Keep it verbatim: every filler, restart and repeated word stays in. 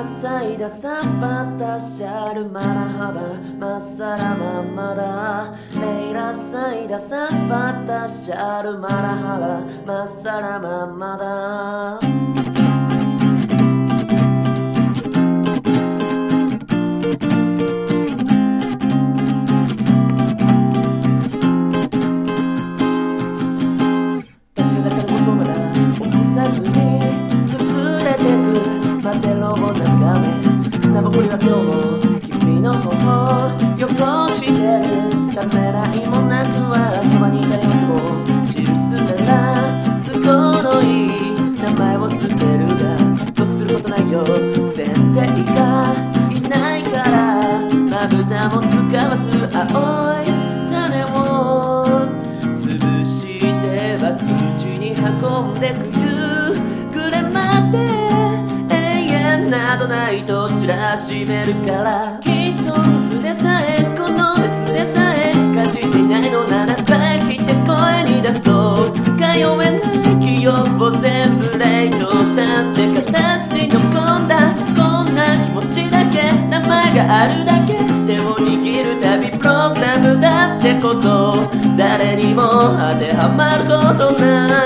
سعيدة ثبت الشعر مرحبا ما السلامة مدى ليلى سعيدة ثبت الشعر مرحبا ما السلامة مدى待てろも眺め砂ぼこりは今日も君の頬汚してるためらいもなくはそばにいたよくも記すなら都合のいい名前をつけるが得することないよ前提がいないからまぶたも使わず青い種を潰しては口に運んでく夕暮れまでなどないと知らしめるからきっと熱でさえこの熱でさえ感じていないのなら使い切って声に出そう通えない記憶を全部冷凍したって形に残んだこんな気持ちだけ名前があるだけ手を握るたびプログラムだってこと誰にも当てはまることない